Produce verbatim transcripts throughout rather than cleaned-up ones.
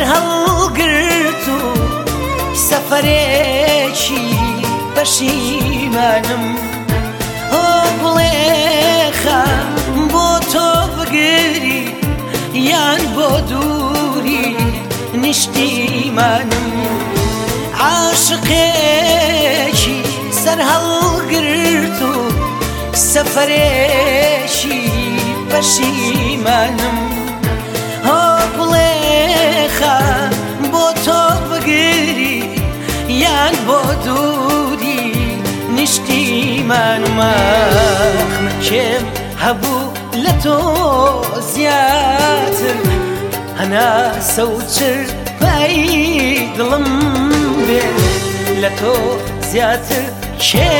هەڵگرت و سەفەرێکی پەشیمانم ئۆ بڵێخە بۆ تۆ بگری یان بۆ دووری نیشتیمانم عاشقێکی سەر هەڵگرت و سەفەرێکی پەشیمانم ئۆ بڵێخە بۆ تۆ بگری یان بۆ دووری نیشتیمانم ئاخ من کێم هەبوو لە تۆ زیاتر هەناسە و چرپایی دڵم بێ لە تۆ زیاتر کێ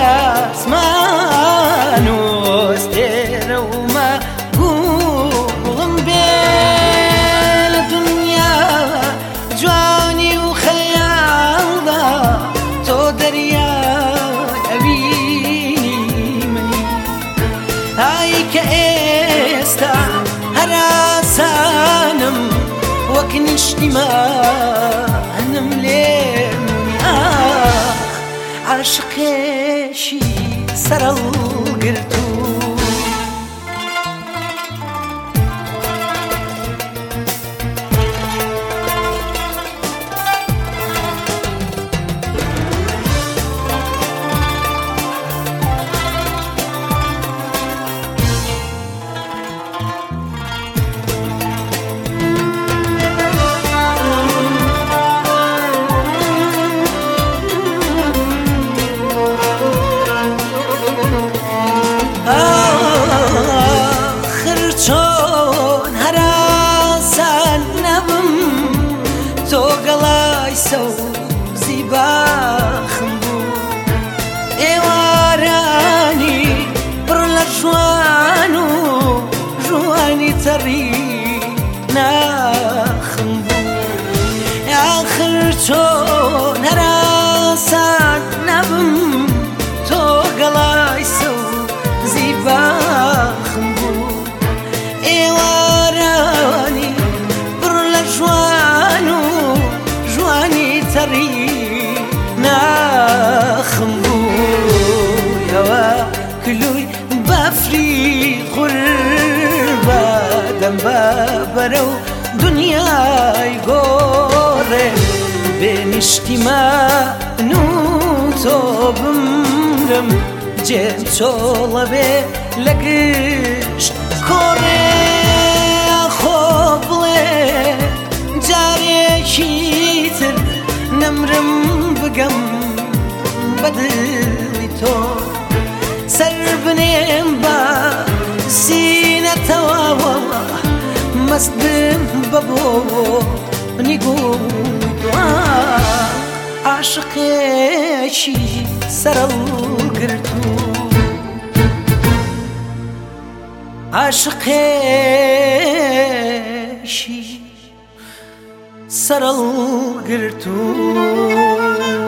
ئاسمان و ئەستێرە و مەگوڵم بێ لە دونیا جوانی و خەیاڵدا تۆ دەریای ئەبینی منی ئای کە ئێستا هەر ئاسانم وەک نیشتیمانم لێمونی ئاخ عاشقێکی سەر هەڵگرت و سەوزی باخم بوو ئێوارانی پڕ لە جوان و ژوانی تەڕی ناخم بوو ئاخر چۆن هەر ئاسان نەبم تۆ گەڵای سەوزی باخم بوو ئێوارانی پڕ لە جوان و تەڕی ناخم بوویەوە کلوی بەفری قوربە دەم بە بەرەو دنیای گۆڕێ بێ نیشتیمان و تۆ بمرم جێم چۆڵە بێ لە گشت کۆڕێ خۆ بڵێ جارێکی تر نەمرم بگەم بە دڵی تۆ سەر بنێم بە سینەتەوە مەستم بە بۆنی گوڵی تۆ عاشقێکی سەر هەڵگرت و عاشقێکی سەر هەڵگرت و